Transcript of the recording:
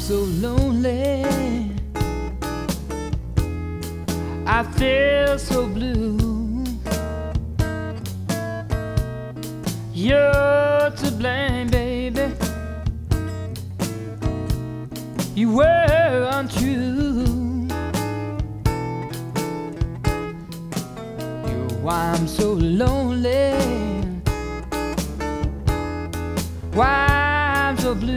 so lonely, I feel so blue. You're to blame, baby. You were untrue. You're why I'm so lonely, why I'm so blue.